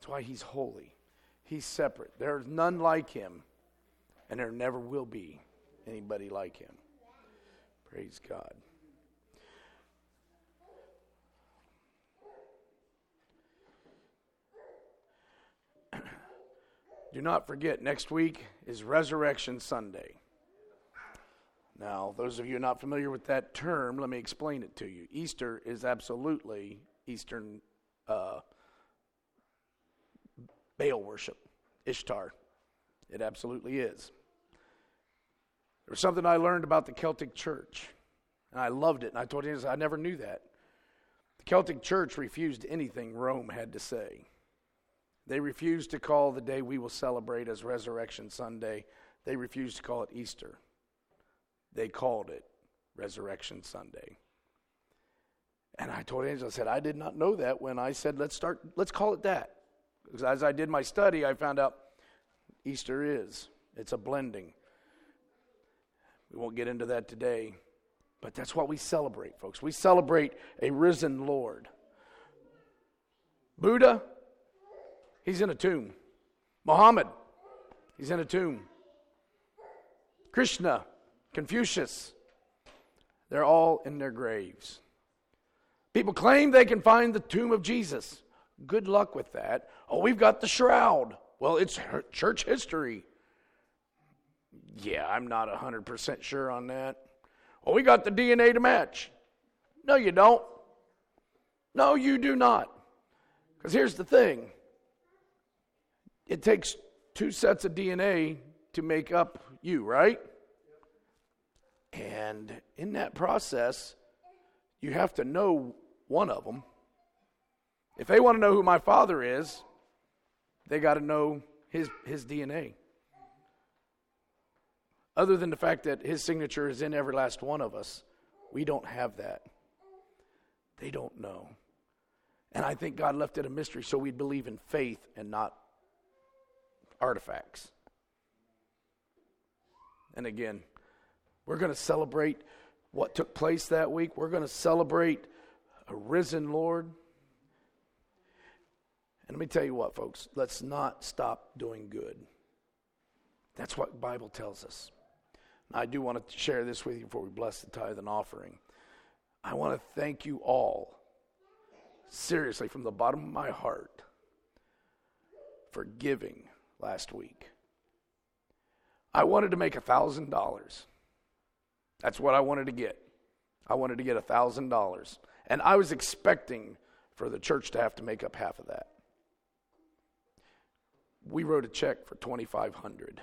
That's why he's holy. He's separate. There's none like him, and there never will be anybody like him. Praise God. Do not forget, next week is Resurrection Sunday. Now, those of you not familiar with that term, let me explain it to you. Easter is absolutely Eastern Baal worship, Ishtar. It absolutely is. There was something I learned about the Celtic Church, and I loved it, and I told you I never knew that. The Celtic Church refused anything Rome had to say. They refused to call the day we will celebrate as Resurrection Sunday. They refused to call it Easter. They called it Resurrection Sunday. And I told Angela, I said, I did not know that when I said, let's call it that. Because as I did my study, I found out Easter it's a blending. We won't get into that today, but that's what we celebrate, folks. We celebrate a risen Lord. Buddha, he's in a tomb. Muhammad, he's in a tomb. Krishna, Confucius, they're all in their graves. People claim they can find the tomb of Jesus. Good luck with that. Oh, we've got the shroud. Well, it's church history. Yeah, I'm not 100% sure on that. Oh, we got the DNA to match. No, you don't. No, you do not. Because here's the thing. It takes 2 sets of DNA to make up you, right? And in that process, you have to know one of them. If they want to know who my father is, they got to know his DNA. Other than the fact that his signature is in every last one of us, we don't have that. They don't know. And I think God left it a mystery so we'd believe in faith and not artifacts. And again, we're going to celebrate what took place that week. We're going to celebrate a risen Lord. And let me tell you what, folks, let's not stop doing good. That's what the Bible tells us. I do want to share this with you before we bless the tithe and offering. I want to thank you all, seriously, from the bottom of my heart, for giving last week. I wanted to make $1,000. That's what I wanted to get. I wanted to get $1,000. And I was expecting for the church to have to make up half of that. We wrote a check for $2,500.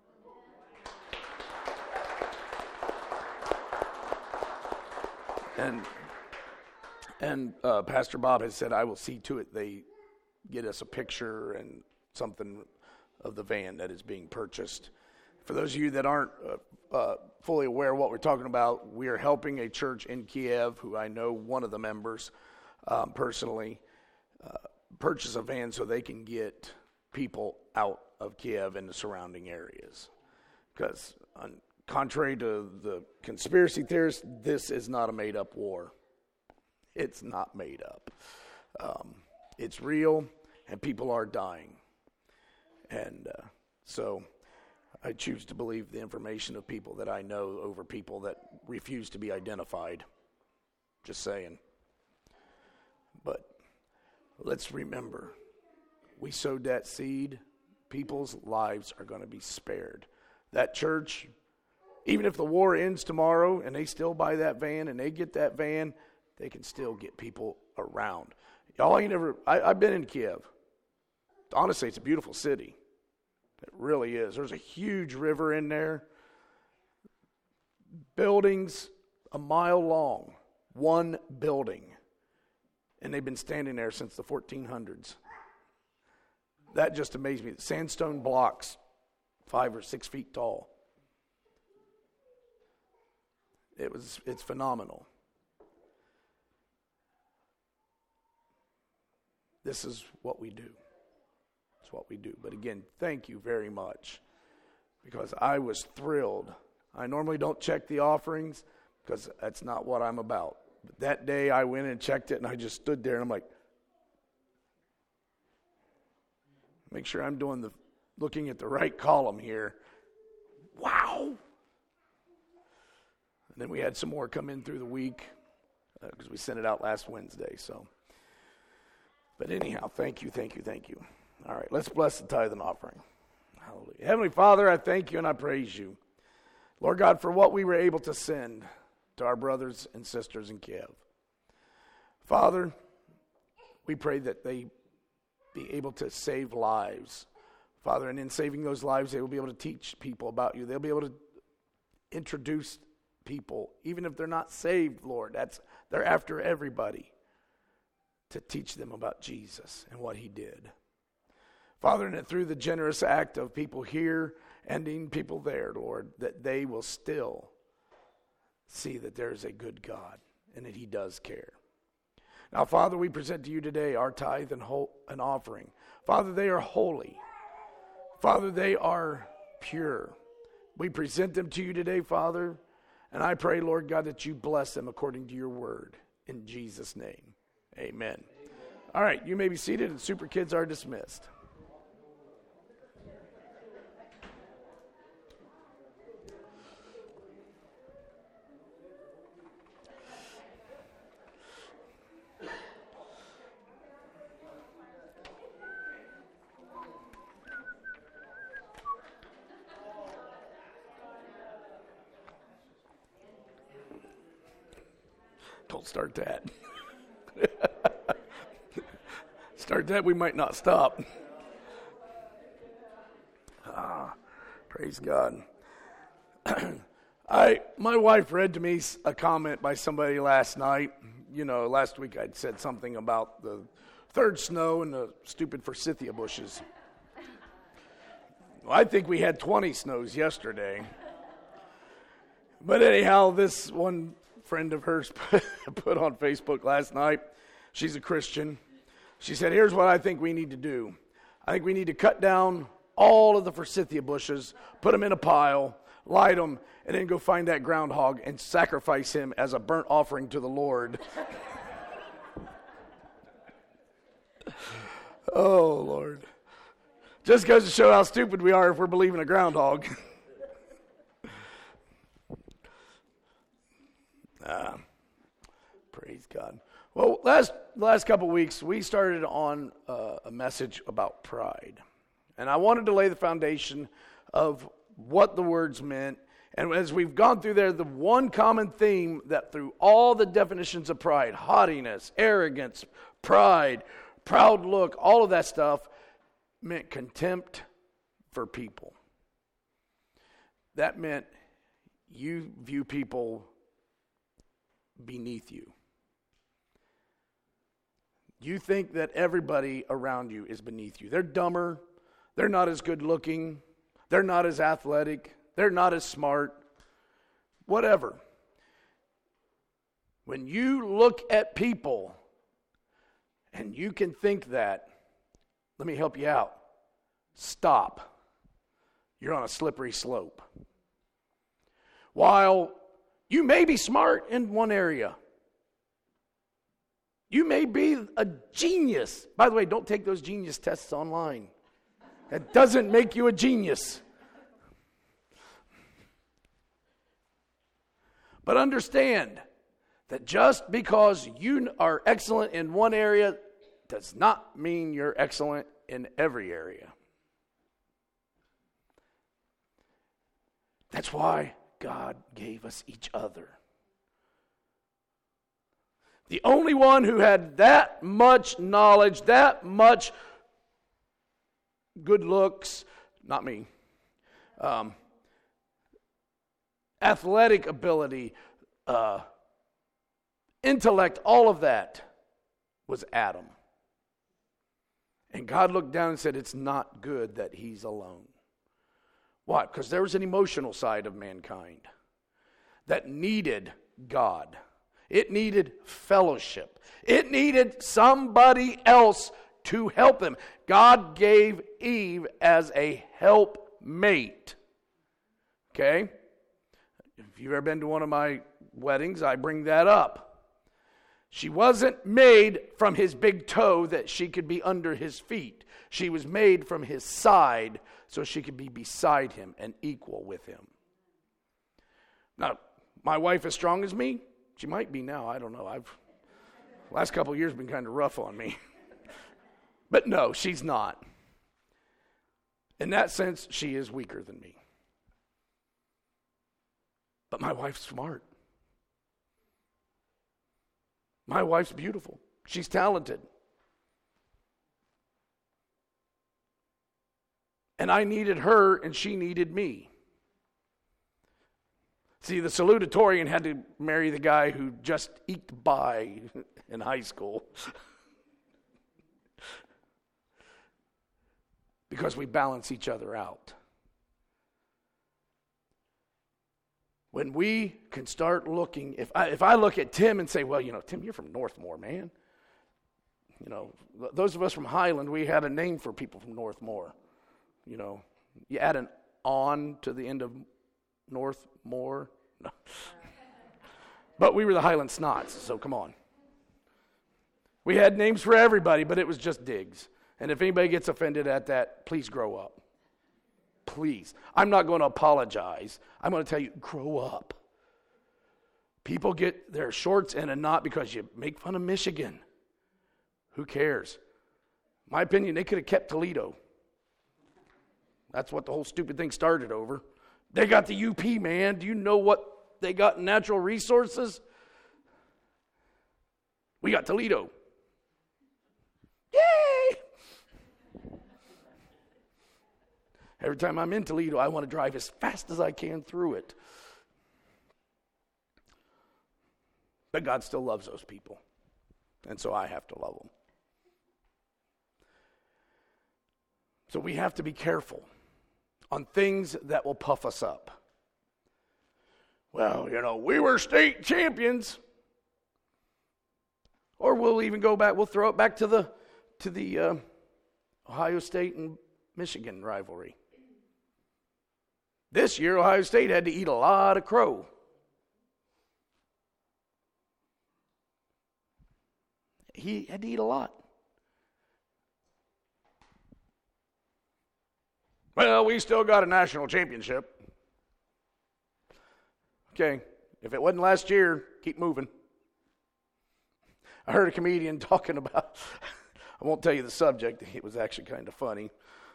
And Pastor Bob has said, I will see to it they get us a picture and something of the van that is being purchased. For those of you that aren't fully aware of what we're talking about, we are helping a church in Kiev, who I know one of the members personally, purchase a van so they can get people out of Kiev and the surrounding areas. Because contrary to the conspiracy theorists, this is not a made-up war. It's not made up. It's real, and people are dying. And so I choose to believe the information of people that I know over people that refuse to be identified. Just saying. But let's remember, we sowed that seed. People's lives are going to be spared. That church, even if the war ends tomorrow and they still buy that van and they get that van, they can still get people around. I've been in Kiev. Honestly, it's a beautiful city. It really is. There's a huge river in there. Buildings a mile long. One building. And they've been standing there since the 1400s. That just amazed me. Sandstone blocks, 5 or 6 feet tall. It's phenomenal. This is what we do. It's what we do. But again, thank you very much, because I was thrilled. I normally don't check the offerings because that's not what I'm about. But that day I went and checked it, and I just stood there and I'm like, Make sure I'm looking at the right column here. Wow. And then we had some more come in through the week because we sent it out last Wednesday. So, but anyhow, thank you. All right, let's bless the tithe and offering. Hallelujah. Heavenly Father, I thank you and I praise you, Lord God, for what we were able to send to our brothers and sisters in Kiev. Father, we pray that they be able to save lives. Father, and in saving those lives, they will be able to teach people about you. They'll be able to introduce people, even if they're not saved, Lord. They're after everybody to teach them about Jesus and what he did. Father, and through the generous act of people here and in people there, Lord, that they will still see that there is a good God and that he does care. Now, Father, we present to you today our tithe and offering. Father, they are holy. Father, they are pure. We present them to you today, Father, and I pray, Lord God, that you bless them according to your word. In Jesus' name, amen. All right, you may be seated, and Super Kids are dismissed. Don't start that. Start that, we might not stop. Praise God. My wife read to me a comment by somebody last night. You know, last week I'd said something about the third snow and the stupid forsythia bushes. Well, I think we had 20 snows yesterday. But anyhow, this one friend of hers put on Facebook last night. She's a Christian. She said, here's what I think we need to do. I think we need to cut down all of the forsythia bushes, put them in a pile, light them, and then go find that groundhog and sacrifice him as a burnt offering to the Lord. Oh, Lord. Just goes to show how stupid we are if we're believing a groundhog. Praise God. Well, last couple weeks, we started on a message about pride. And I wanted to lay the foundation of what the words meant. And as we've gone through there, the one common theme that through all the definitions of pride, haughtiness, arrogance, pride, proud look, all of that stuff meant contempt for people. That meant you view people beneath you. You think that everybody around you is beneath you. They're dumber. They're not as good looking. They're not as athletic. They're not as smart. Whatever. When you look at people and you can think that, let me help you out. Stop. You're on a slippery slope. While you may be smart in one area, you may be a genius. By the way, don't take those genius tests online. It doesn't make you a genius. But understand that just because you are excellent in one area does not mean you're excellent in every area. That's why God gave us each other. The only one who had that much knowledge, that much good looks, not me, athletic ability, intellect, all of that was Adam. And God looked down and said, it's not good that he's alone. Why? Because there was an emotional side of mankind that needed God. It needed fellowship. It needed somebody else to help them. God gave Eve as a helpmate. Okay? If you've ever been to one of my weddings, I bring that up. She wasn't made from his big toe that she could be under his feet. She was made from his side so she could be beside him and equal with him. Now, my wife as strong as me? She might be now. I don't know. Last couple of years been kind of rough on me. But no, she's not. In that sense, she is weaker than me. But my wife's smart. My wife's beautiful. She's talented. And I needed her, and she needed me. See, the salutatorian had to marry the guy who just eked by in high school. Because we balance each other out. When we can start looking, if I look at Tim and say, well, Tim, you're from Northmore, man. Those of us from Highland, we had a name for people from Northmore. You add an on to the end of Northmore. No. But we were the Highland Snots, so come on. We had names for everybody, but it was just digs. And if anybody gets offended at that, please grow up. Please. I'm not going to apologize. I'm going to tell you, grow up. People get their shorts in a knot because you make fun of Michigan. Who cares? My opinion, they could have kept Toledo. That's what the whole stupid thing started over. They got the UP, man. Do you know what they got in natural resources? We got Toledo. Yay! Every time I'm in Toledo, I want to drive as fast as I can through it. But God still loves those people. And so I have to love them. So we have to be careful on things that will puff us up. Well, we were state champions. Or we'll even go back, we'll throw it back to the Ohio State and Michigan rivalry. This year, Ohio State had to eat a lot of crow. He had to eat a lot. Well, we still got a national championship. Okay, if it wasn't last year, keep moving. I heard a comedian talking about, I won't tell you the subject, it was actually kind of funny.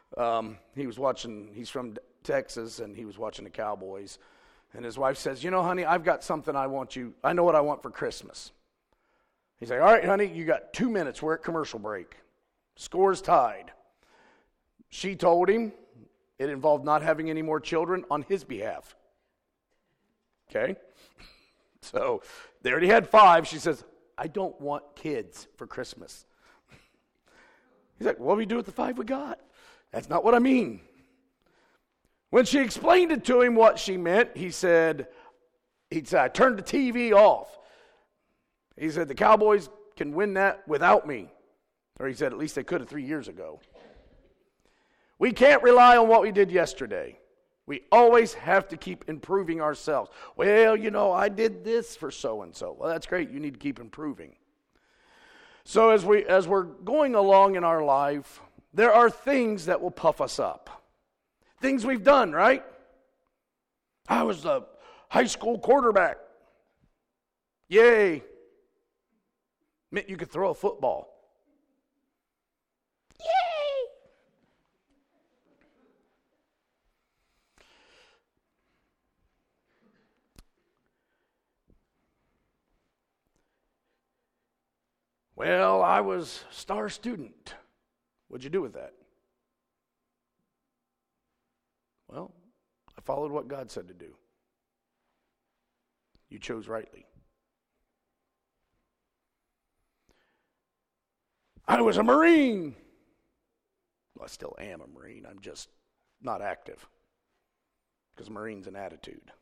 He's from Texas, and he was watching the Cowboys. And his wife says, honey, I've got something I know what I want for Christmas. He's like, all right, honey, you got 2 minutes. We're at commercial break. Score's tied. She told him it involved not having any more children on his behalf. Okay? So they already had 5. She says, I don't want kids for Christmas. He's like, what do we do with the 5 we got? That's not what I mean. When she explained it to him what she meant, he said, I turned the TV off. He said, the Cowboys can win that without me. Or he said, at least they could have 3 years ago. We can't rely on what we did yesterday. We always have to keep improving ourselves. Well, I did this for so-and-so. Well, that's great. You need to keep improving. So as we're going along in our life, there are things that will puff us up. Things we've done, right? I was a high school quarterback. Yay. Meant you could throw a football. Yay. Well, I was star student. What'd you do with that? Well, I followed what God said to do. You chose rightly. I was a Marine. Well, I still am a Marine. I'm just not active. Because a Marine's an attitude.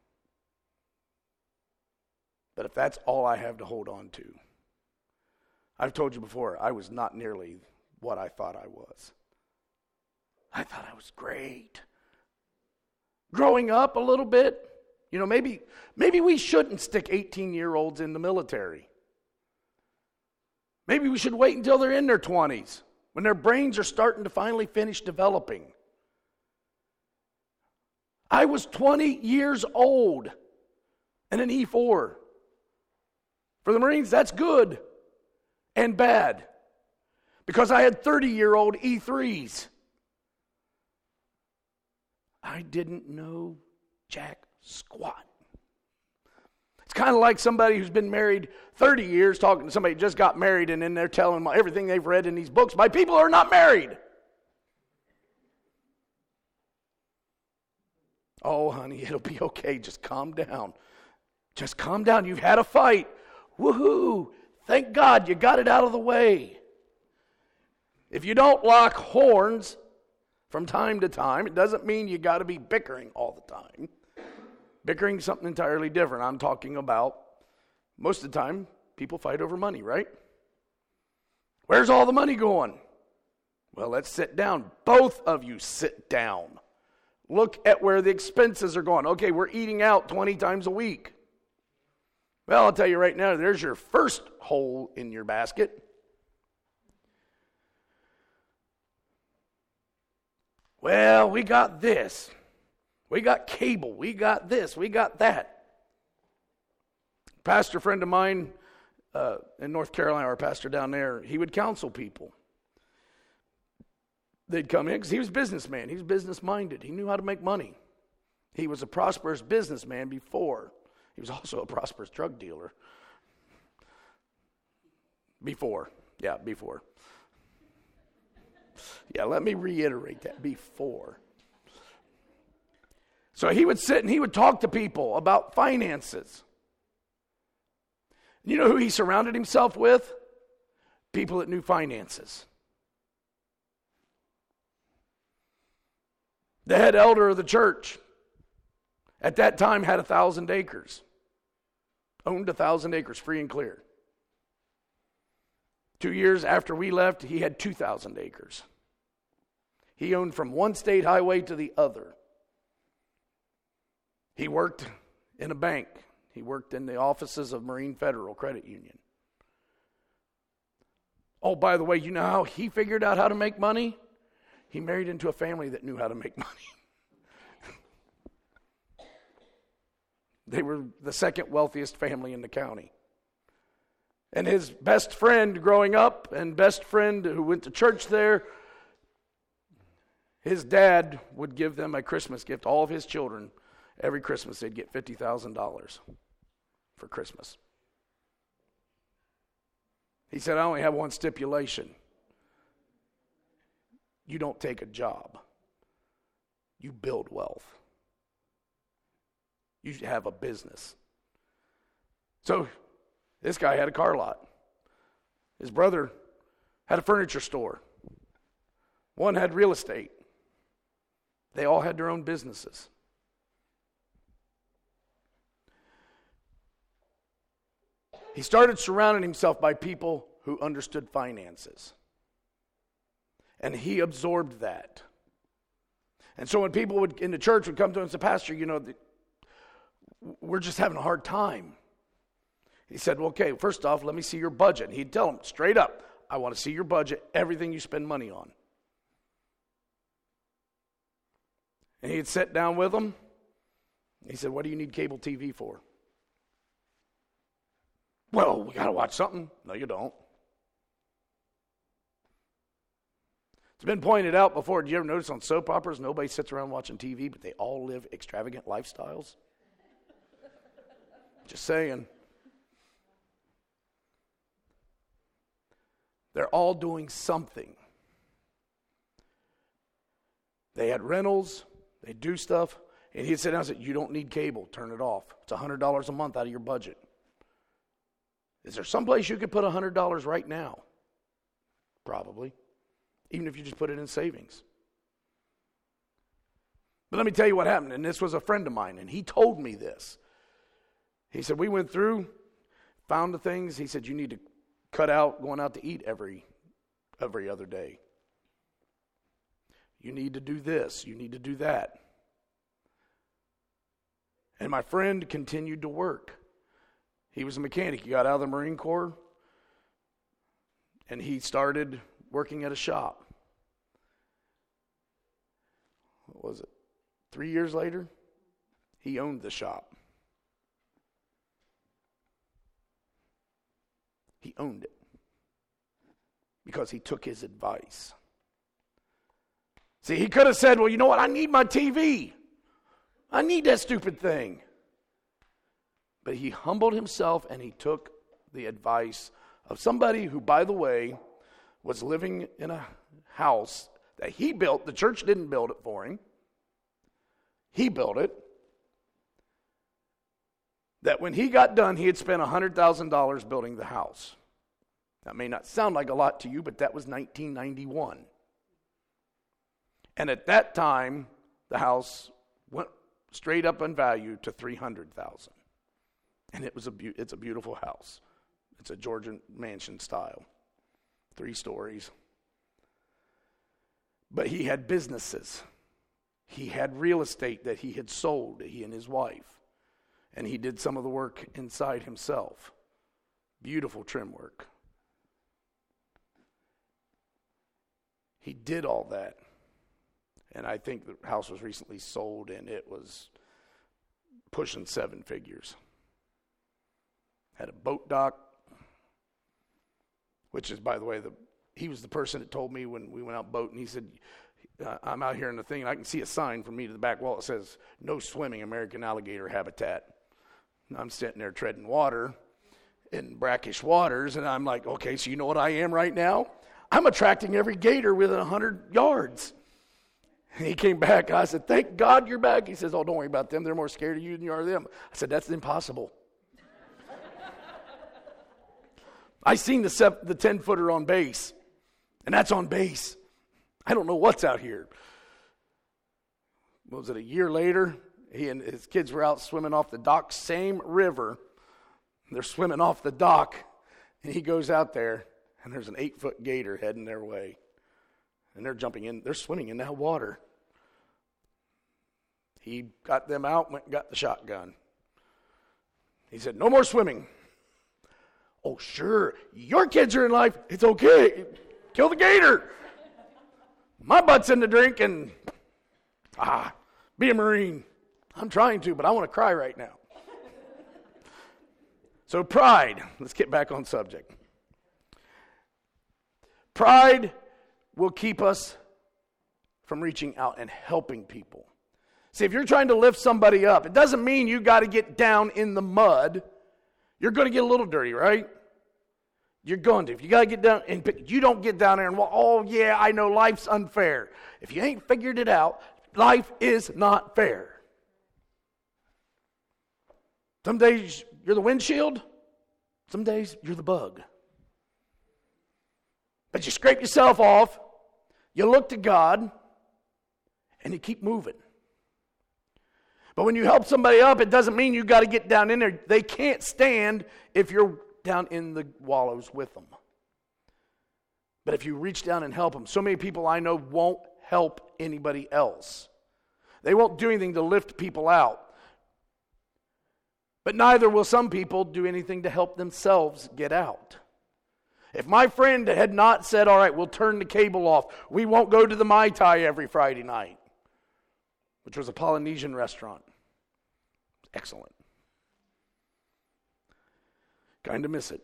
But if that's all I have to hold on to, I've told you before, I was not nearly what I thought I was. I thought I was great. Growing up a little bit, maybe we shouldn't stick 18-year-olds in the military. Maybe we should wait until they're in their 20s. when their brains are starting to finally finish developing. I was 20 years old and an E4. For the Marines, that's good and bad, because I had 30-year-old E3s. I didn't know jack squat. It's kind of like somebody who's been married 30 years talking to somebody who just got married, and then they're telling them everything they've read in these books. My people are not married. Oh, honey, it'll be okay. Just calm down. Just calm down. You've had a fight. Woohoo. Thank God you got it out of the way. If you don't lock horns from time to time, it doesn't mean you got to be bickering all the time. Bickering is something entirely different. I'm talking about, most of the time, people fight over money, right? Where's all the money going? Well, let's sit down. Both of you sit down. Look at where the expenses are going. Okay, we're eating out 20 times a week. Well, I'll tell you right now, there's your first hole in your basket. Well, we got this. We got cable. We got this. We got that. Pastor friend of mine in North Carolina, our pastor down there, he would counsel people. They'd come in because he was a businessman. He was business-minded. He knew how to make money. He was a prosperous businessman before. He was also a prosperous drug dealer. Before. Yeah, let me reiterate that. Before. So he would sit and he would talk to people about finances. You know who he surrounded himself with? People that knew finances. The head elder of the church at that time had 1,000 acres. Owned 1,000 acres free and clear. 2 years after we left, he had 2,000 acres. He owned from one state highway to the other. He worked in a bank. He worked in the offices of Marine Federal Credit Union. Oh, by the way, you know how he figured out how to make money? He married into a family that knew how to make money. They were the second wealthiest family in the county. And his best friend growing up, and best friend who went to church there, his dad would give them a Christmas gift. All of his children, every Christmas, they'd get $50,000 for Christmas. He said, I only have one stipulation. You don't take a job. You build wealth. You have a business. So this guy had a car lot. His brother had a furniture store. One had real estate. They all had their own businesses. He started surrounding himself by people who understood finances. And he absorbed that. And so when people in the church would come to him and say, Pastor, we're just having a hard time. He said, well, okay, first off, let me see your budget. And he'd tell them straight up, I want to see your budget, everything you spend money on. And he'd sit down with them. He said, what do you need cable TV for? Well, we got to watch something. No, you don't. It's been pointed out before. Did you ever notice on soap operas, nobody sits around watching TV, but they all live extravagant lifestyles? Just saying. They're all doing something. They had rentals. They do stuff. And he'd sit down and say, you don't need cable. Turn it off. It's $100 a month out of your budget. Is there someplace you could put $100 right now? Probably. Even if you just put it in savings. But let me tell you what happened. And this was a friend of mine. And he told me this. He said, we went through, found the things. He said, you need to cut out going out to eat every other day. You need to do this. You need to do that. And my friend continued to work. He was a mechanic. He got out of the Marine Corps. And he started working at a shop. What was it? 3 years later, he owned the shop. He owned it because he took his advice. See, he could have said, well, you know what? I need my TV. I need that stupid thing. But he humbled himself and he took the advice of somebody who, by the way, was living in a house that he built. The church didn't build it for him. He built it. That when he got done, he had spent $100,000 building the house. That may not sound like a lot to you, but that was 1991. And at that time, the house went straight up in value to $300,000. And it's a beautiful house. It's a Georgian mansion style. 3 stories. But he had businesses. He had real estate that he had sold, he and his wife. And he did some of the work inside himself. Beautiful trim work. He did all that. And I think the house was recently sold and it was pushing 7 figures. Had a boat dock, which is, by the way, he was the person that told me when we went out boating. He said, I'm out here in the thing, and I can see a sign from me to the back wall that says, no swimming, American alligator habitat. And I'm sitting there treading water in brackish waters, and I'm like, okay, so you know what I am right now? I'm attracting every gator within 100 yards. And he came back, and I said, thank God you're back. He says, oh, don't worry about them. They're more scared of you than you are of them. I said, that's impossible. I seen the 10-footer on base, and that's on base. I don't know what's out here. What was it, a year later? He and his kids were out swimming off the dock, same river. They're swimming off the dock, and he goes out there, and there's an 8-foot gator heading their way. And they're jumping in, they're swimming in that water. He got them out, went and got the shotgun. He said, no more swimming. Oh, sure, your kids are in life, it's okay. Kill the gator. My butt's in the drink and, be a Marine. I'm trying to, but I want to cry right now. So pride, let's get back on subject. Pride will keep us from reaching out and helping people. See, if you're trying to lift somebody up, it doesn't mean you got to get down in the mud. You're going to get a little dirty, right? You're going to. If you got to get down, and you don't get down there and, well, oh yeah, I know life's unfair. If you ain't figured it out, life is not fair. Some days you're the windshield. Some days you're the bug. But you scrape yourself off, you look to God, and you keep moving. But when you help somebody up, it doesn't mean you got to get down in there. They can't stand if you're down in the wallows with them. But if you reach down and help them, so many people I know won't help anybody else. They won't do anything to lift people out. But neither will some people do anything to help themselves get out. If my friend had not said, all right, we'll turn the cable off, we won't go to the Mai Tai every Friday night, which was a Polynesian restaurant. Excellent. Kind of miss it.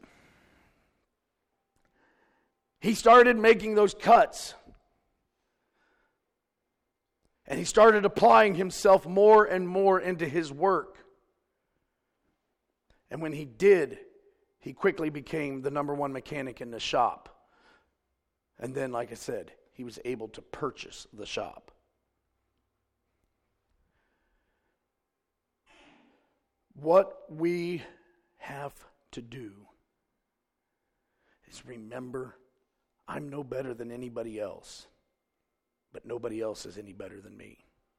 He started making those cuts. And he started applying himself more and more into his work. And when he did, he quickly became the number one mechanic in the shop. And then, like I said, he was able to purchase the shop. What we have to do is remember, I'm no better than anybody else, but nobody else is any better than me.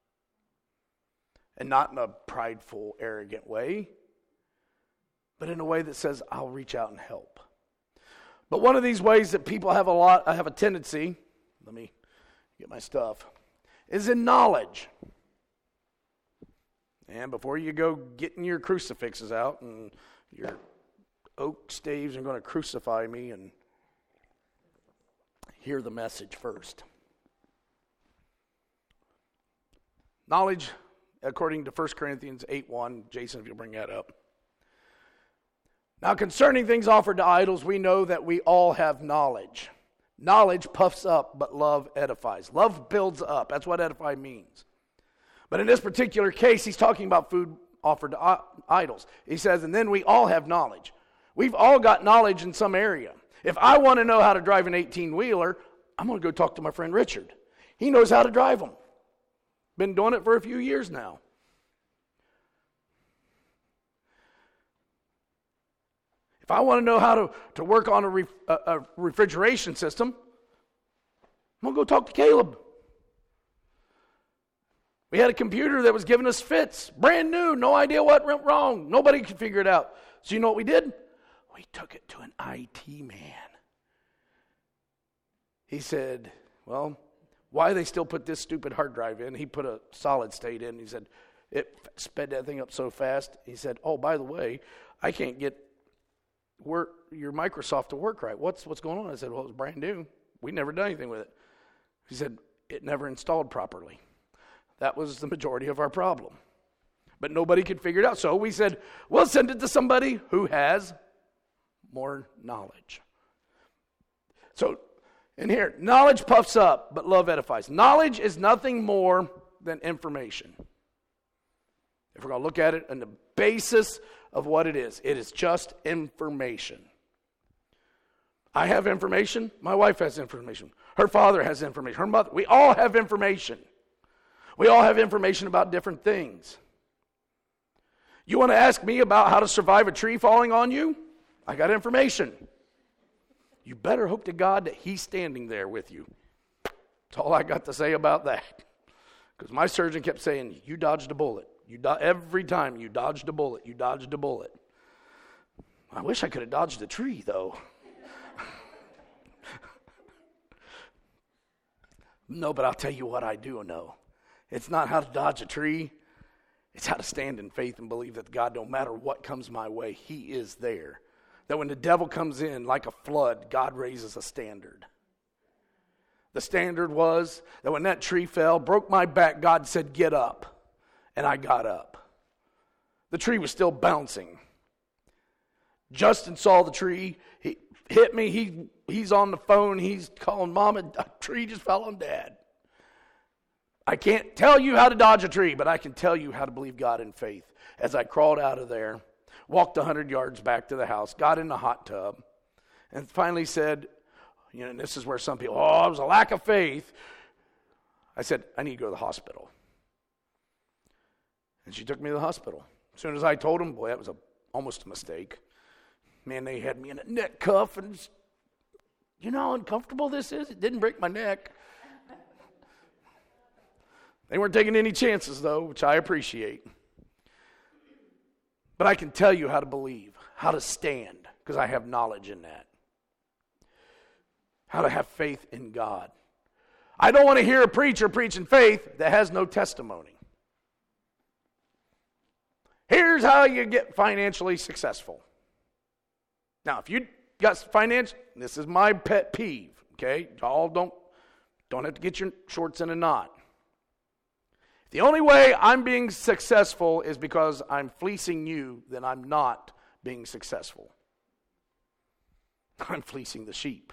And not in a prideful, arrogant way, but in a way that says, I'll reach out and help. But one of these ways that people have a tendency, let me get my stuff, is in knowledge. And before you go getting your crucifixes out and your oak staves are going to crucify me, and hear the message first. Knowledge, according to 1 Corinthians 8:1, Jason, if you'll bring that up. Now concerning things offered to idols, we know that we all have knowledge. Knowledge puffs up, but love edifies. Love builds up. That's what edify means. But in this particular case, he's talking about food offered to idols. He says, and then we all have knowledge. We've all got knowledge in some area. If I want to know how to drive an 18-wheeler, I'm going to go talk to my friend Richard. He knows how to drive them. Been doing it for a few years now. If I want to know how to work on a refrigeration system, I'm going to go talk to Caleb. We had a computer that was giving us fits, brand new, no idea what went wrong. Nobody could figure it out. So you know what we did? We took it to an IT man. He said, well, why they still put this stupid hard drive in? He put a solid state in. He said, it sped that thing up so fast. He said, oh, by the way, I can't get your Microsoft to work right. What's going on? I said, well, it was brand new. We never done anything with it. He said, it never installed properly. That was the majority of our problem. But nobody could figure it out. So we said, we'll send it to somebody who has more knowledge. So in here, knowledge puffs up, but love edifies. Knowledge is nothing more than information. If we're going to look at it on the basis of what it is just information. I have information. My wife has information. Her father has information. Her mother. We all have information. We all have information about different things. You want to ask me about how to survive a tree falling on you? I got information. You better hope to God that he's standing there with you. That's all I got to say about that. Because my surgeon kept saying, you dodged a bullet. Every time you dodged a bullet, you dodged a bullet. I wish I could have dodged a tree, though. No, but I'll tell you what I do know. It's not how to dodge a tree. It's how to stand in faith and believe that God, no matter what comes my way, he is there. That when the devil comes in like a flood, God raises a standard. The standard was that when that tree fell, broke my back, God said, get up. And I got up. The tree was still bouncing. Justin saw the tree. He hit me. He's on the phone. He's calling Mom, and a tree just fell on Dad. I can't tell you how to dodge a tree, but I can tell you how to believe God in faith. As I crawled out of there, walked 100 yards back to the house, got in the hot tub, and finally said, and this is where some people, it was a lack of faith. I said, I need to go to the hospital. And she took me to the hospital. As soon as I told them, boy, that was almost a mistake. Man, they had me in a neck cuff, and you know how uncomfortable this is? It didn't break my neck. They weren't taking any chances, though, which I appreciate. But I can tell you how to believe, how to stand, because I have knowledge in that. How to have faith in God. I don't want to hear a preacher preaching faith that has no testimony. Here's how you get financially successful. Now, if you got finance, this is my pet peeve, okay? Y'all don't have to get your shorts in a knot. The only way I'm being successful is because I'm fleecing you, then I'm not being successful. I'm fleecing the sheep.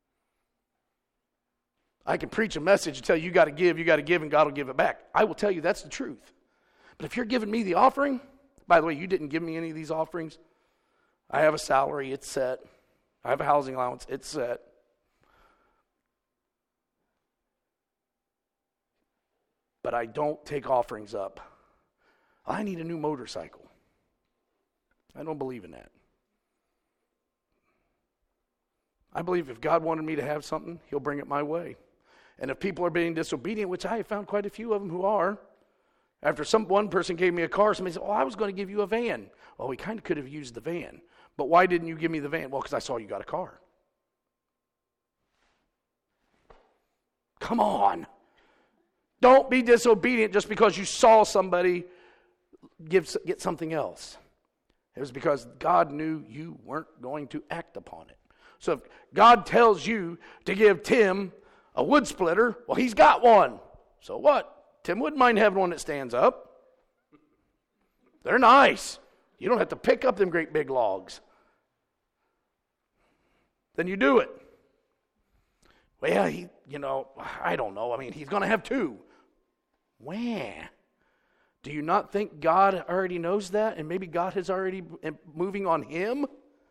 I can preach a message and tell you got to give, and God will give it back. I will tell you that's the truth. But if you're giving me the offering, by the way, you didn't give me any of these offerings. I have a salary, it's set. I have a housing allowance, it's set. But I don't take offerings up. I need a new motorcycle. I don't believe in that. I believe if God wanted me to have something, he'll bring it my way. And if people are being disobedient, which I have found quite a few of them who are, after one person gave me a car, somebody said, I was going to give you a van. Well, we kind of could have used the van. But why didn't you give me the van? Well, because I saw you got a car. Come on. Don't be disobedient just because you saw somebody get something else. It was because God knew you weren't going to act upon it. So if God tells you to give Tim a wood splitter, well, he's got one. So what? Tim wouldn't mind having one that stands up. They're nice. You don't have to pick up them great big logs. Then you do it. Well, I don't know. I mean, he's going to have two. Wah. Do you not think God already knows that? And maybe God is already moving on him?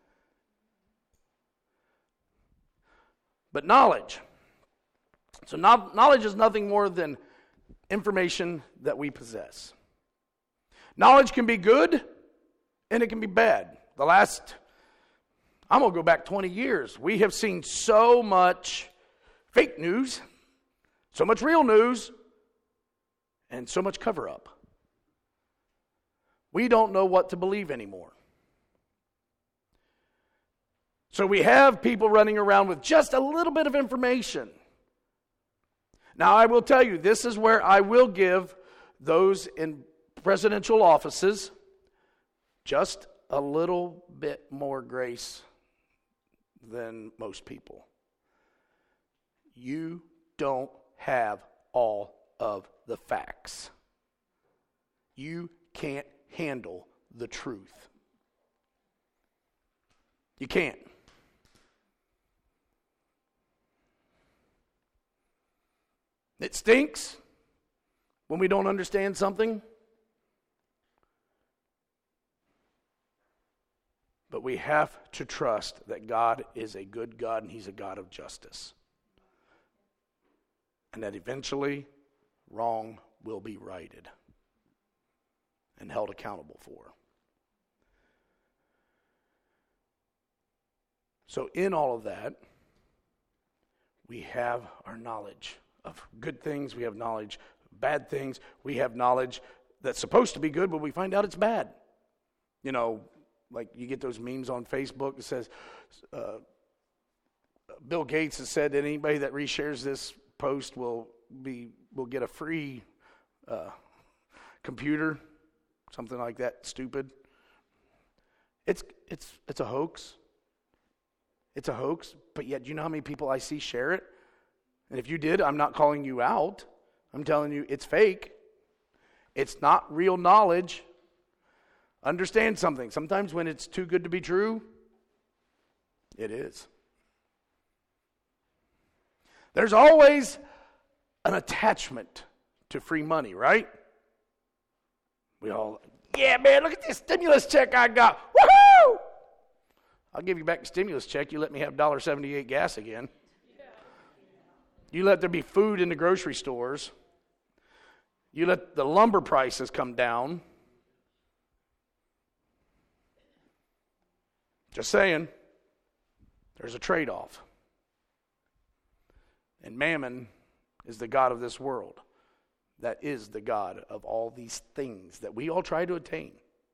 But knowledge. So knowledge is nothing more than information that we possess. Knowledge can be good and it can be bad. I'm going to go back 20 years. We have seen so much fake news, so much real news, and so much cover-up. We don't know what to believe anymore. So we have people running around with just a little bit of information. Now, I will tell you, this is where I will give those in presidential offices just a little bit more grace than most people. You don't have all of the facts. You can't handle the truth. You can't. It stinks when we don't understand something. But we have to trust that God is a good God and he's a God of justice. And that eventually wrong will be righted and held accountable for. So in all of that, we have our knowledge of good things, we have knowledge of bad things, we have knowledge that's supposed to be good, but we find out it's bad. Like you get those memes on Facebook that says, Bill Gates has said that anybody that reshares this post will get a free computer, something like that. Stupid. It's a hoax. It's a hoax. But yet, you know how many people I see share it? And if you did, I'm not calling you out. I'm telling you it's fake. It's not real knowledge. Understand something. Sometimes when it's too good to be true, it is. There's always an attachment to free money, right? We all, yeah, man, look at this stimulus check I got. Woohoo! I'll give you back the stimulus check. You let me have $1.78 gas again. You let there be food in the grocery stores. You let the lumber prices come down. Just saying, there's a trade-off. And Mammon is the god of this world. That is the god of all these things that we all try to attain.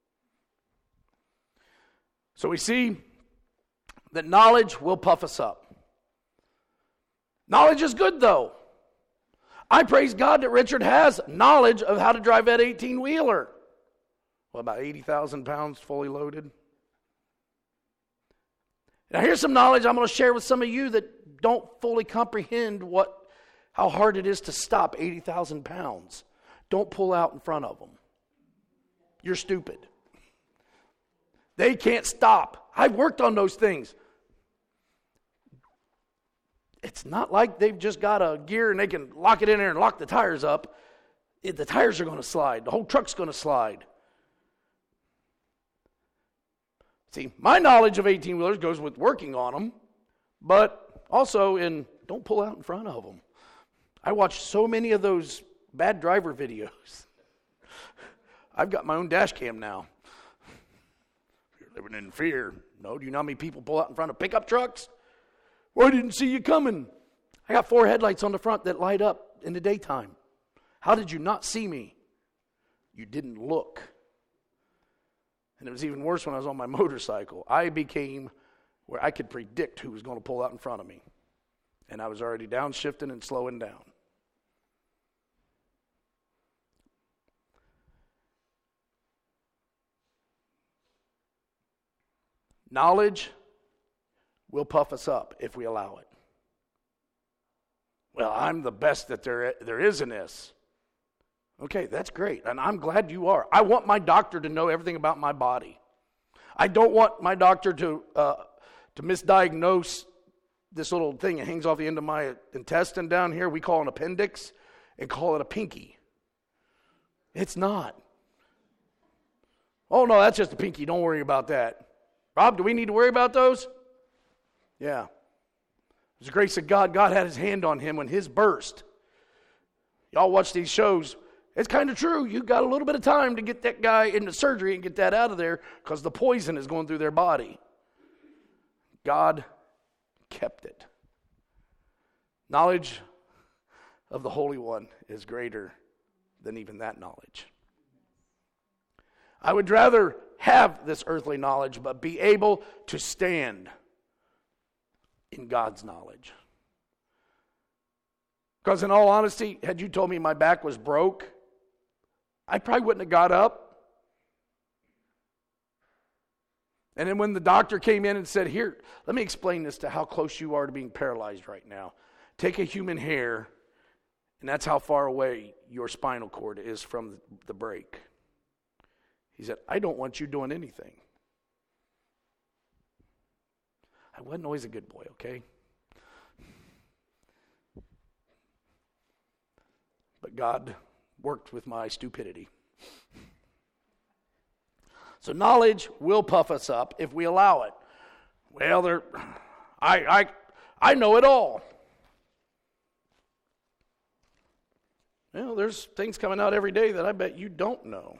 So we see that knowledge will puff us up. Knowledge is good, though. I praise God that Richard has knowledge of how to drive that 18-wheeler. Well, about 80,000 pounds fully loaded. Now, here's some knowledge I'm going to share with some of you that don't fully comprehend how hard it is to stop 80,000 pounds. Don't pull out in front of them. You're stupid. They can't stop. I've worked on those things. It's not like they've just got a gear and they can lock it in there and lock the tires up. The tires are going to slide. The whole truck's going to slide. See, my knowledge of 18-wheelers goes with working on them, but also in don't pull out in front of them. I watch so many of those bad driver videos. I've got my own dash cam now. You're living in fear. No, do you know how many people pull out in front of pickup trucks? Well, I didn't see you coming. I got 4 headlights on the front that light up in the daytime. How did you not see me? You didn't look. And it was even worse when I was on my motorcycle. I became where I could predict who was going to pull out in front of me. And I was already downshifting and slowing down. Knowledge will puff us up if we allow it. Well, I'm the best that there is in this. Okay, that's great, and I'm glad you are. I want my doctor to know everything about my body. I don't want my doctor to misdiagnose this little thing that hangs off the end of my intestine down here. We call an appendix, and call it a pinky. It's not. Oh, no, that's just a pinky. Don't worry about that. Rob, do we need to worry about those? Yeah. It's the grace of God. God had his hand on him when his burst. Y'all watch these shows. It's kind of true. You got a little bit of time to get that guy into surgery and get that out of there because the poison is going through their body. God kept it. Knowledge of the Holy One is greater than even that knowledge. I would rather have this earthly knowledge, but be able to stand in God's knowledge. Because in all honesty, had you told me my back was broke, I probably wouldn't have got up. And then when the doctor came in and said, here, let me explain this to how close you are to being paralyzed right now. Take a human hair, and that's how far away your spinal cord is from the break. He said, I don't want you doing anything. I wasn't always a good boy, okay? But God worked with my stupidity. So knowledge will puff us up if we allow it. Well, I know it all. Well, there's things coming out every day that I bet you don't know.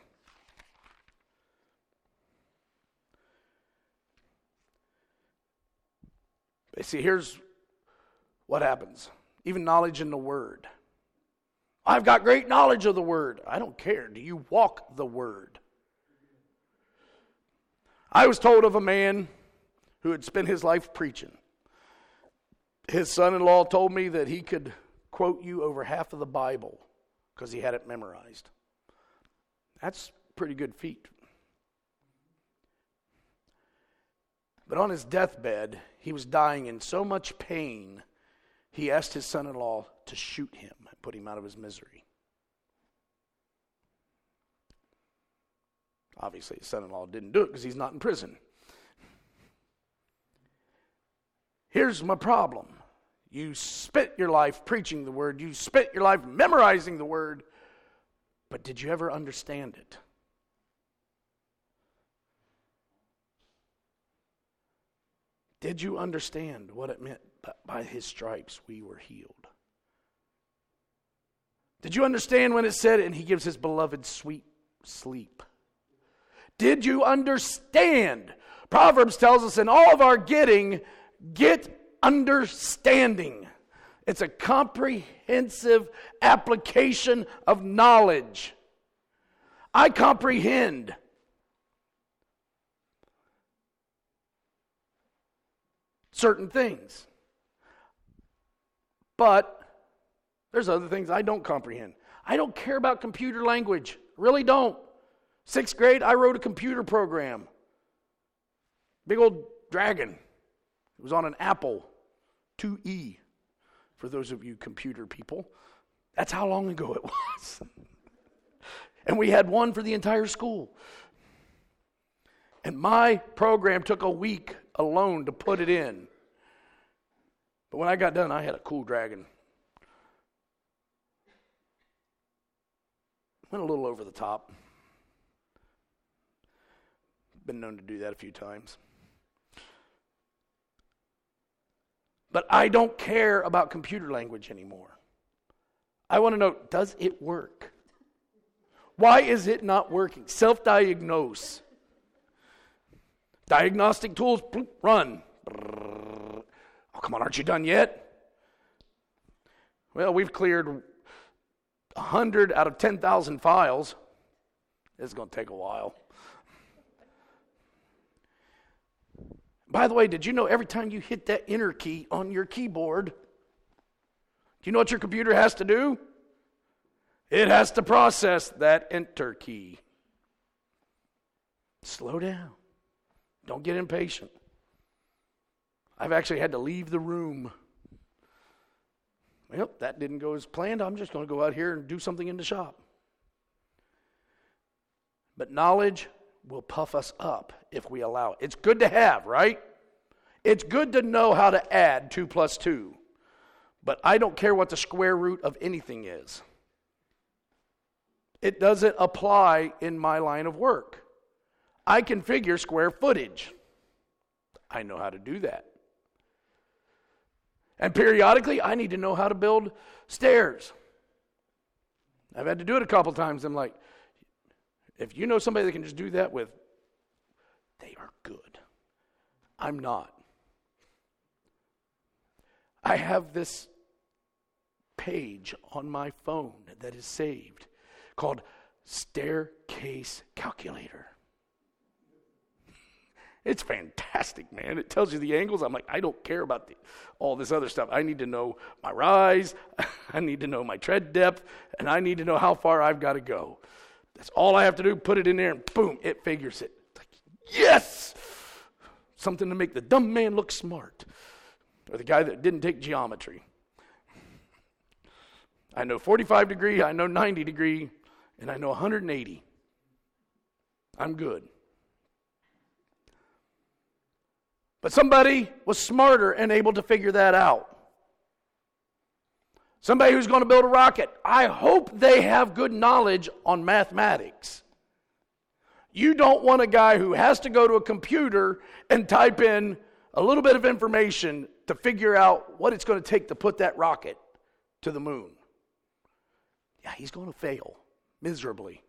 But see, here's what happens. Even knowledge in the Word. I've got great knowledge of the Word. I don't care. Do you walk the Word? I was told of a man who had spent his life preaching. His son-in-law told me that he could quote you over half of the Bible because he had it memorized. That's a pretty good feat. But on his deathbed, he was dying in so much pain, he asked his son-in-law to shoot him and put him out of his misery. Obviously, his son-in-law didn't do it because he's not in prison. Here's my problem. You spent your life preaching the Word. You spent your life memorizing the Word. But did you ever understand it? Did you understand what it meant by His stripes we were healed? Did you understand when it said, and He gives His beloved sweet sleep? Did you understand? Proverbs tells us in all of our getting, get understanding. It's a comprehensive application of knowledge. I comprehend. Certain things. But there's other things I don't comprehend. I don't care about computer language. Really don't. 6th grade, I wrote a computer program. Big old dragon. It was on an Apple IIe. For those of you computer people. That's how long ago it was. And we had one for the entire school. And my program took a week alone to put it in. But when I got done, I had a cool dragon. Went a little over the top. Been known to do that a few times. But I don't care about computer language anymore. I want to know, does it work? Why is it not working? Self-diagnose. Diagnostic tools, run. Oh, come on, aren't you done yet? Well, we've cleared 100 out of 10,000 files. It's going to take a while. By the way, did you know every time you hit that enter key on your keyboard, do you know what your computer has to do? It has to process that enter key. Slow down. Don't get impatient. I've actually had to leave the room. Well, that didn't go as planned. I'm just going to go out here and do something in the shop. But knowledge will puff us up if we allow it. It's good to have, right? It's good to know how to add 2 plus 2. But I don't care what the square root of anything is. It doesn't apply in my line of work. I can figure square footage. I know how to do that. And periodically, I need to know how to build stairs. I've had to do it a couple times. I'm like, if you know somebody that can just do that with, they are good. I'm not. I have this page on my phone that is saved called Staircase Calculator. It's fantastic, man. It tells you the angles. I'm like, I don't care about all this other stuff. I need to know my rise. I need to know my tread depth. And I need to know how far I've got to go. That's all I have to do. Put it in there and boom, it figures it. It's like, yes! Something to make the dumb man look smart. Or the guy that didn't take geometry. I know 45 degree, I know 90 degree, and I know 180. I'm good. But somebody was smarter and able to figure that out. Somebody who's going to build a rocket, I hope they have good knowledge on mathematics. You don't want a guy who has to go to a computer and type in a little bit of information to figure out what it's going to take to put that rocket to the moon. Yeah, he's going to fail miserably.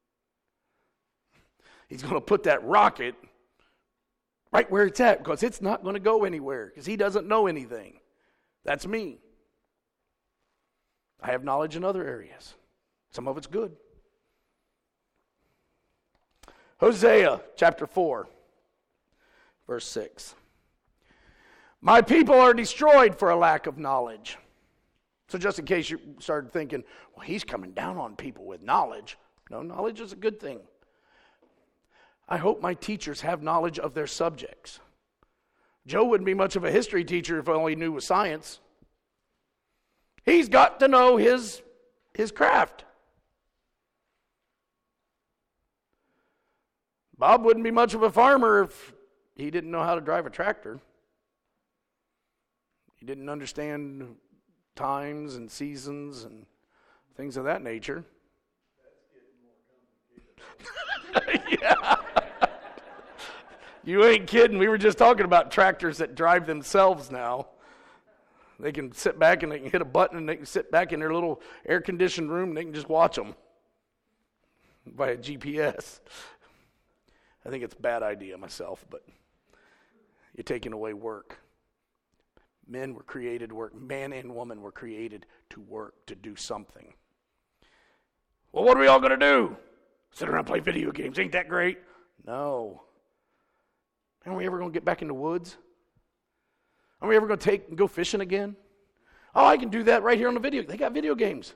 He's going to put that rocket right where it's at because it's not going to go anywhere because he doesn't know anything. That's me. I have knowledge in other areas. Some of it's good. Hosea chapter 4, verse 6. My people are destroyed for a lack of knowledge. So just in case you started thinking, well, he's coming down on people with knowledge. No, knowledge is a good thing. I hope my teachers have knowledge of their subjects. Joe wouldn't be much of a history teacher if all he knew was science. He's got to know his craft. Bob wouldn't be much of a farmer if he didn't know how to drive a tractor. He didn't understand times and seasons and things of that nature. That's getting more complicated. Yeah. You ain't kidding. We were just talking about tractors that drive themselves now. They can sit back and they can hit a button and they can sit back in their little air-conditioned room and they can just watch them by a GPS. I think it's a bad idea myself, but you're taking away work. Men were created to work. Man and woman were created to work, to do something. Well, what are we all going to do? Sit around and play video games. Ain't that great? No. Are we ever going to get back in the woods? Are we ever going to go fishing again? Oh, I can do that right here on the video. They got video games.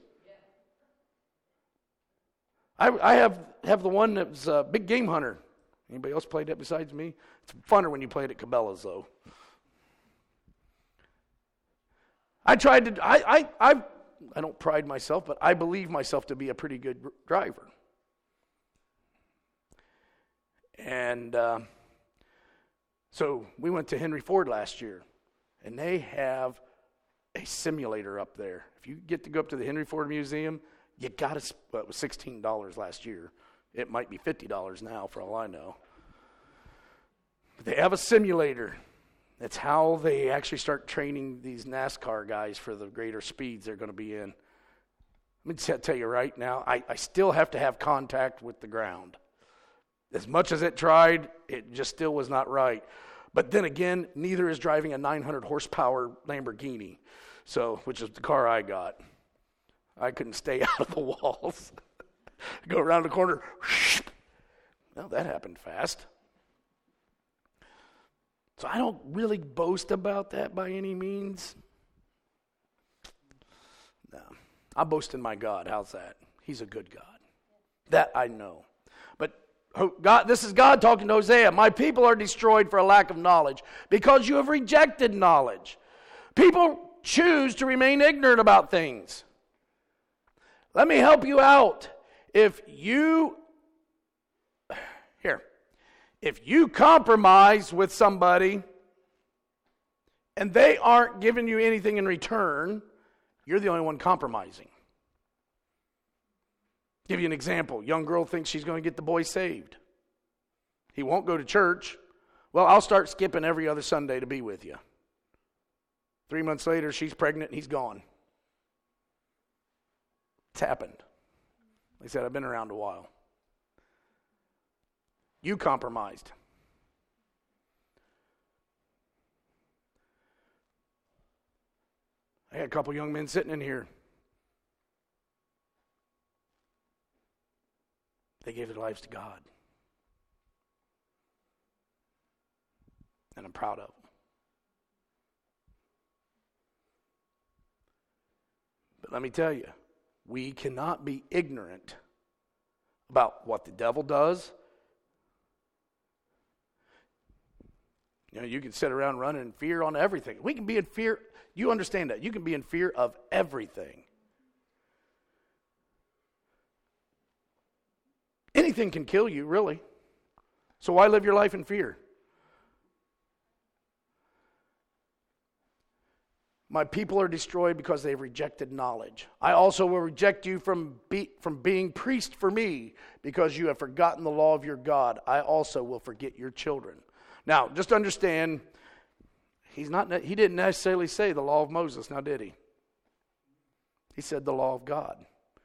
I have the one that's a Big Game Hunter. Anybody else played that besides me? It's funner when you play it at Cabela's, though. I tried to. I don't pride myself, but I believe myself to be a pretty good driver. And so we went to Henry Ford last year, and they have a simulator up there. If you get to go up to the Henry Ford Museum, you got to. Well, it was $16 last year. It might be $50 now, for all I know. But they have a simulator. That's how they actually start training these NASCAR guys for the greater speeds they're going to be in. Let me tell you right now, I still have to have contact with the ground. As much as it tried, it just still was not right. But then again, neither is driving a 900 horsepower Lamborghini, which is the car I got. I couldn't stay out of the walls. Go around the corner. Well, that happened fast. So I don't really boast about that by any means. No. I boast in my God. How's that? He's a good God. That I know. But God, this is God talking to Hosea. My people are destroyed for a lack of knowledge because you have rejected knowledge. People choose to remain ignorant about things. Let me help you out. If you compromise with somebody and they aren't giving you anything in return, you're the only one compromising. Give you an example. Young girl thinks she's going to get the boy saved. He won't go to church. Well, I'll start skipping every other Sunday to be with you. 3 months later, she's pregnant and he's gone. It's happened. Like I said, I've been around a while. You compromised. I had a couple young men sitting in here. They gave their lives to God. And I'm proud of them. But let me tell you, we cannot be ignorant about what the devil does. You know, you can sit around running in fear on everything. We can be in fear. You understand that. You can be in fear of everything. Anything can kill you, really. So why live your life in fear? My people are destroyed because they've rejected knowledge. I also will reject you from being priest for me because you have forgotten the law of your God. I also will forget your children. Now, just understand, he didn't necessarily say the law of Moses, now did he? He said the law of God.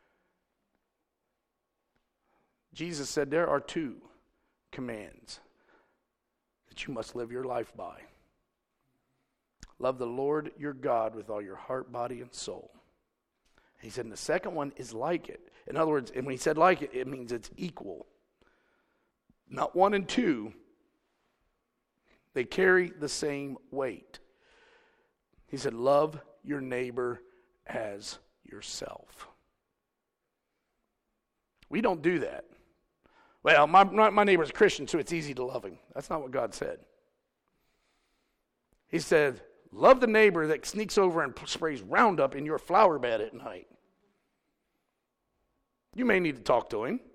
Jesus said there are 2 commands that you must live your life by. Love the Lord your God with all your heart, body, and soul. He said, and the second one is like it. In other words, and when he said like it, it means it's equal. Not 1 and 2. They carry the same weight. He said, love your neighbor as yourself. We don't do that. Well, my neighbor's a Christian, so it's easy to love him. That's not what God said. He said, love the neighbor that sneaks over and sprays Roundup in your flower bed at night. You may need to talk to him,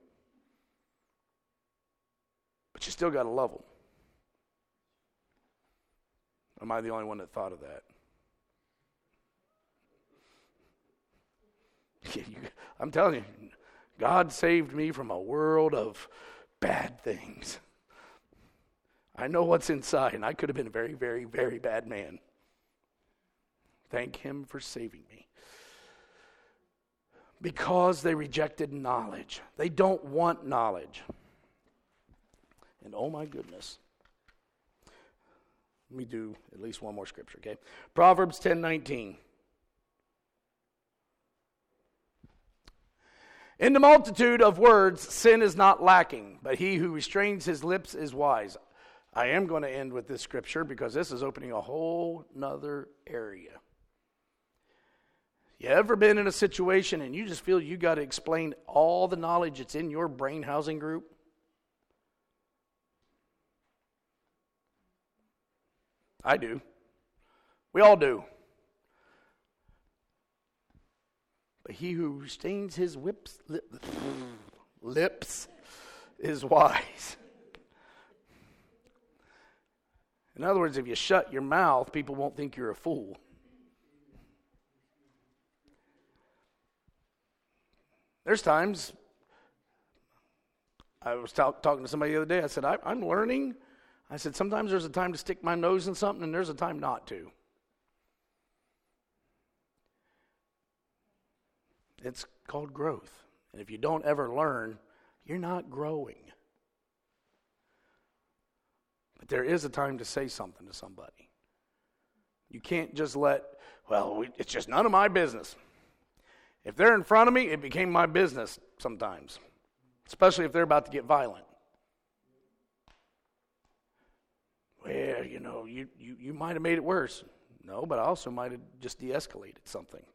but you still got to love him. Am I the only one that thought of that? I'm telling you, God saved me from a world of bad things. I know what's inside, and I could have been a very, very, very bad man. Thank Him for saving me. Because they rejected knowledge. They don't want knowledge. And oh my goodness. Let me do at least one more scripture, okay? Proverbs 10:19. In the multitude of words, sin is not lacking, but he who restrains his lips is wise. I am going to end with this scripture because this is opening a whole nother area. You ever been in a situation and you just feel you got to explain all the knowledge that's in your brain housing group? I do. We all do. But he who restrains his lips is wise. In other words, if you shut your mouth, people won't think you're a fool. There's times, I was talking to somebody the other day, I said, I'm learning. I said, sometimes there's a time to stick my nose in something and there's a time not to. It's called growth. And if you don't ever learn, you're not growing. But there is a time to say something to somebody. You can't just it's just none of my business. If they're in front of me, it became my business sometimes. Especially if they're about to get violent. Well, you might have made it worse. No, but I also might have just de-escalated something.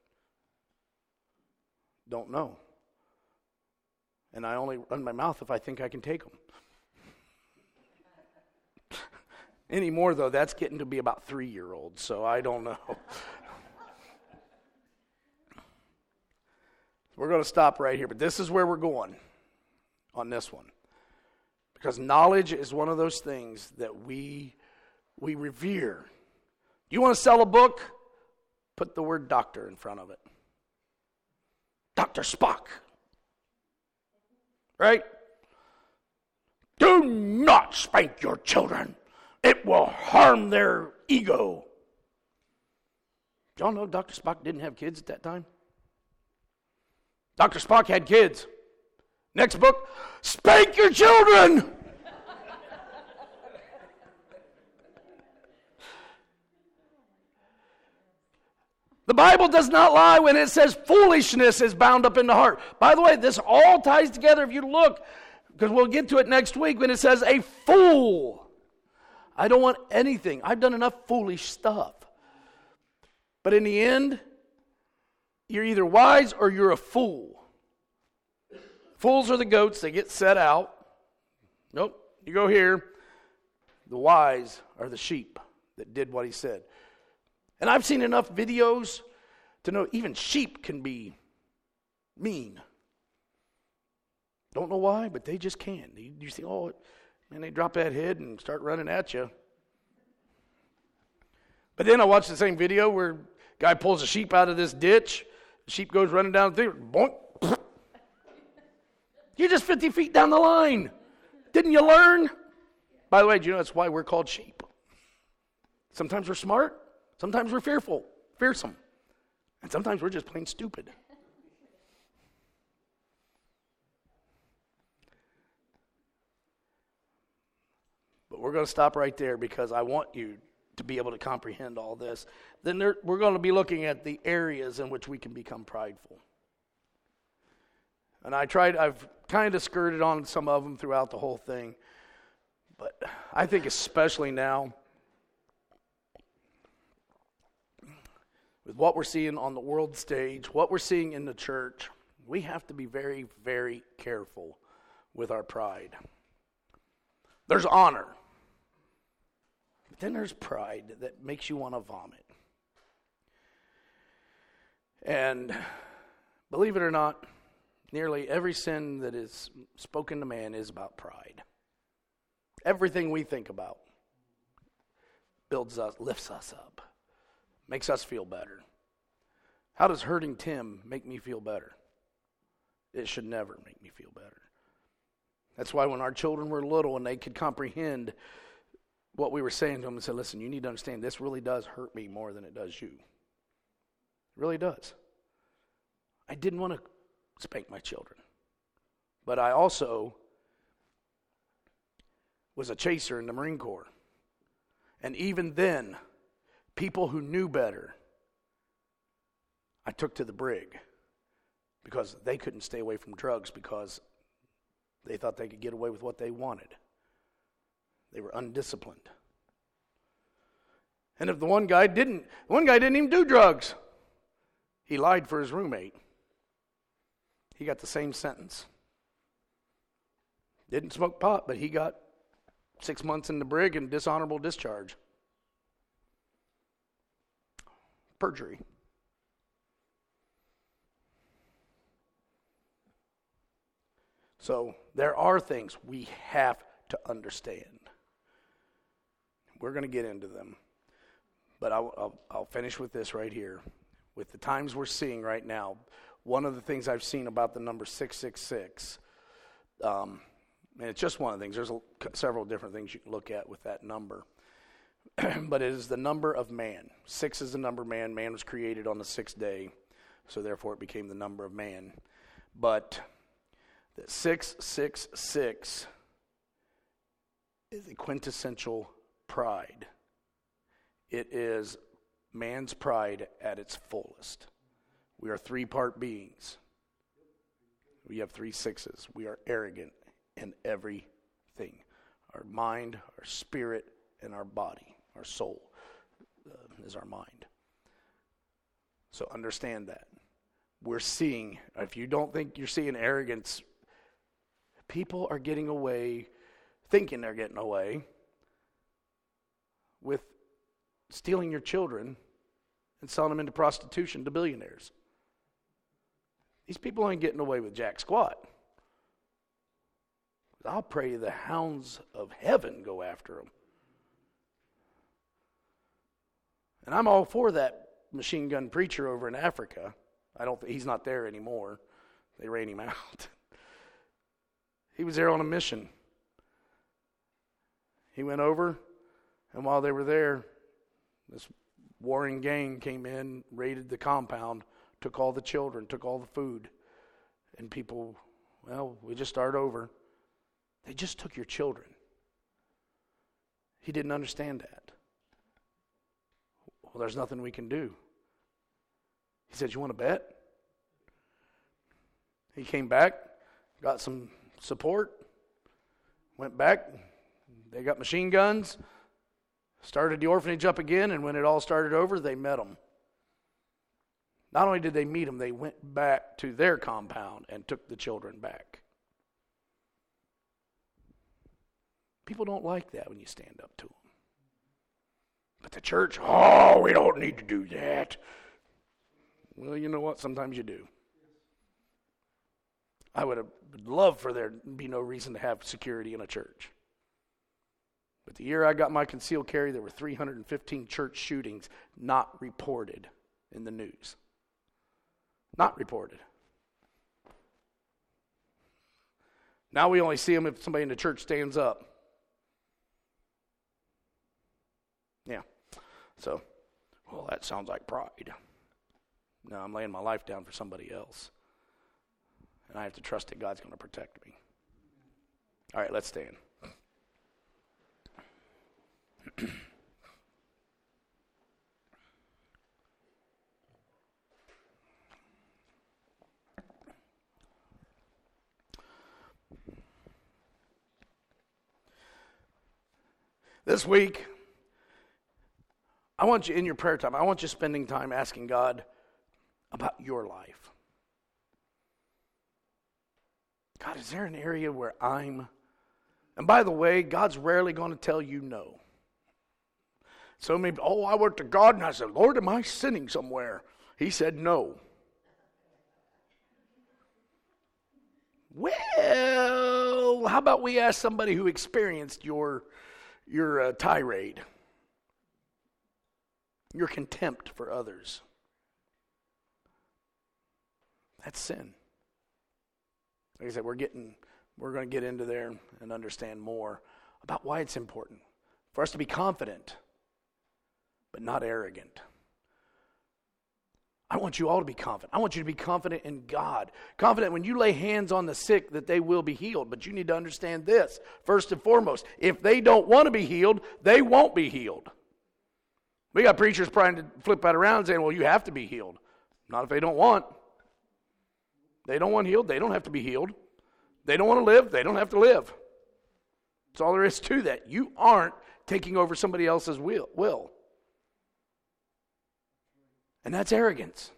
Don't know. And I only run my mouth if I think I can take them. Anymore, though, that's getting to be about 3-year-olds, so I don't know. We're going to stop right here, but this is where we're going on this one. Because knowledge is one of those things that we revere. You want to sell a book? Put the word doctor in front of it. Dr. Spock. Right? Do not spank your children. It will harm their ego. Y'all know Dr. Spock didn't have kids at that time? Dr. Spock had kids. Next book, spank your children. The Bible does not lie when it says foolishness is bound up in the heart. By the way, this all ties together if you look, because we'll get to it next week when it says a fool. I don't want anything. I've done enough foolish stuff. But in the end, you're either wise or you're a fool. Fools are the goats. They get set out. Nope, you go here. The wise are the sheep that did what he said. And I've seen enough videos to know even sheep can be mean. Don't know why, but they just can. You see, oh, man, they drop that head and start running at you. But then I watched the same video where a guy pulls a sheep out of this ditch. The sheep goes running down the thing. Boink. You're just 50 feet down the line. Didn't you learn? By the way, do you know that's why we're called sheep? Sometimes we're smart. Sometimes we're fearsome. And sometimes we're just plain stupid. But we're going to stop right there because I want you to be able to comprehend all this. Then we're going to be looking at the areas in which we can become prideful. And I've kind of skirted on some of them throughout the whole thing. But I think especially now, with what we're seeing on the world stage, what we're seeing in the church, we have to be very, very careful with our pride. There's honor. But then there's pride that makes you want to vomit. And believe it or not, nearly every sin that is spoken to man is about pride. Everything we think about builds us, lifts us up, makes us feel better. How does hurting Tim make me feel better? It should never make me feel better. That's why when our children were little and they could comprehend what we were saying to them and said, listen, you need to understand this really does hurt me more than it does you. It really does. I didn't want to spank my children. But I also was a chaser in the Marine Corps. And even then, people who knew better, I took to the brig because they couldn't stay away from drugs because they thought they could get away with what they wanted. They were undisciplined. And if the one guy didn't even do drugs. He lied for his roommate. He got the same sentence. Didn't smoke pot, but he got 6 months in the brig and dishonorable discharge. Perjury. So there are things we have to understand. We're going to get into them. But I'll finish with this right here. With the times we're seeing right now, one of the things I've seen about the number 666, and it's just one of the things. There's several different things you can look at with that number. But it is the number of man. 6 is the number of man. Man was created on the 6th day, so therefore it became the number of man. But the 666 is a quintessential pride. It is man's pride at its fullest. We are 3-part beings. We have 3 sixes. We are arrogant in everything. Our mind, our spirit, and our body, our soul is our mind. So understand that. We're seeing, if you don't think you're seeing arrogance, people are getting away, thinking they're getting away with stealing your children and selling them into prostitution to billionaires. These people ain't getting away with jack squat. I'll pray the hounds of heaven go after them. And I'm all for that machine gun preacher over in Africa. He's not there anymore. They ran him out. He was there on a mission. He went over, and while they were there, this warring gang came in, raided the compound, took all the children, took all the food. And people, well, we just start over. They just took your children. He didn't understand that. Well, there's nothing we can do. He said, you want to bet? He came back, got some support, went back. They got machine guns, started the orphanage up again, and when it all started over, they met them. Not only did they meet them, they went back to their compound and took the children back. People don't like that when you stand up to them. But the church, oh, we don't need to do that. Well, you know what? Sometimes you do. I would have loved for there to be no reason to have security in a church. But the year I got my concealed carry, there were 315 church shootings not reported in the news. Not reported. Now we only see them if somebody in the church stands up. Yeah. So, well, that sounds like pride. No, I'm laying my life down for somebody else. And I have to trust that God's going to protect me. All right, let's stand. This week, I want you in your prayer time, I want you spending time asking God about your life. God, is there an area where and by the way, God's rarely going to tell you no. So maybe, I went to God and I said, Lord, am I sinning somewhere? He said no. Well, how about we ask somebody who experienced your tirade, your contempt for others? That's sin. Like I said, we're going to get into there and understand more about why it's important for us to be confident, but not arrogant. I want you all to be confident. I want you to be confident in God. Confident when you lay hands on the sick that they will be healed. But you need to understand this, first and foremost. If they don't want to be healed, they won't be healed. We got preachers trying to flip that around and saying, well, you have to be healed. Not if they don't want. They don't want healed. They don't have to be healed. They don't want to live. They don't have to live. That's all there is to that. You aren't taking over somebody else's will. And that's arrogance.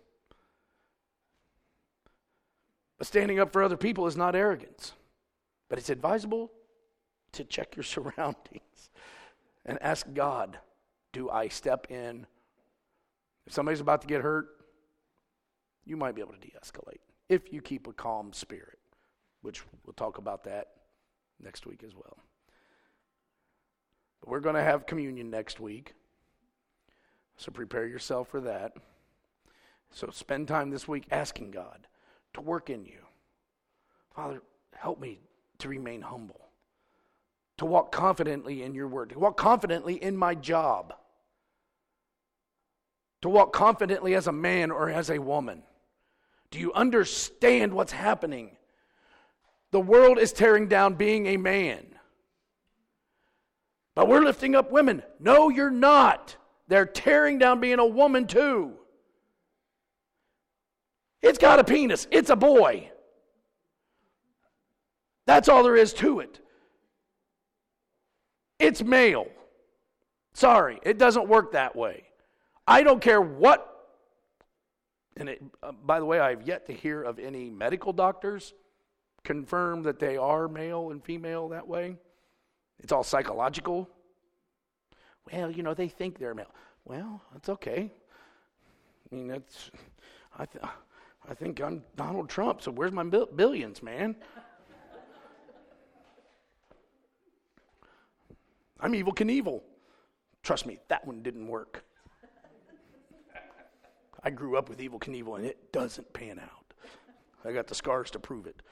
But standing up for other people is not arrogance. But it's advisable to check your surroundings and ask God, do I step in? If somebody's about to get hurt, you might be able to de-escalate if you keep a calm spirit, which we'll talk about that next week as well. But we're going to have communion next week, so prepare yourself for that. So spend time this week asking God to work in you. Father, help me to remain humble, to walk confidently in your word, to walk confidently in my job, to walk confidently as a man or as a woman. Do you understand what's happening? The world is tearing down being a man. But we're lifting up women. No, you're not. They're tearing down being a woman too. It's got a penis. It's a boy. That's all there is to it. It's male. Sorry, it doesn't work that way. I don't care what. And by the way, I have yet to hear of any medical doctors confirm that they are male and female that way. It's all psychological. well, they think they're male. Well, that's okay. I mean, I think I'm Donald Trump, so where's my billions, man? I'm Evel Knievel. Trust me, that one didn't work. I grew up with Evel Knievel, and it doesn't pan out. I got the scars to prove it.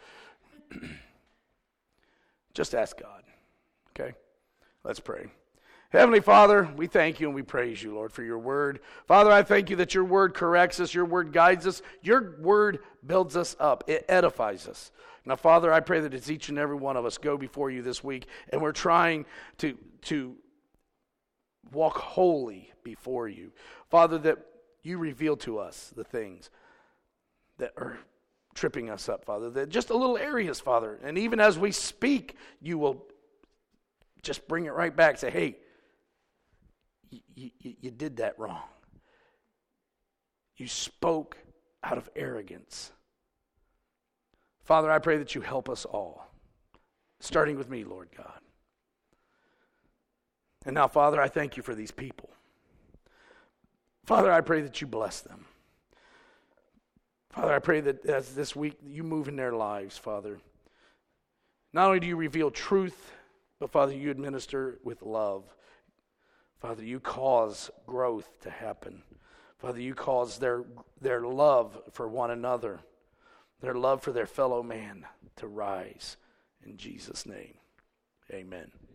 Just ask God, okay? Let's pray. Heavenly Father, we thank you and we praise you, Lord, for your word. Father, I thank you that your word corrects us, your word guides us, your word builds us up, it edifies us. Now, Father, I pray that it's each and every one of us go before you this week, and we're trying to walk holy before you. Father, that you reveal to us the things that are tripping us up, Father, that just a little areas, Father, and even as we speak, you will just bring it right back, say, hey, you did that wrong. You spoke out of arrogance. Father, I pray that you help us all, starting with me, Lord God. And now, Father, I thank you for these people. Father, I pray that you bless them. Father, I pray that as this week you move in their lives, Father. Not only do you reveal truth, but Father, you administer with love. Father, you cause growth to happen. Father, you cause their love for one another, their love for their fellow man to rise. In Jesus' name, amen.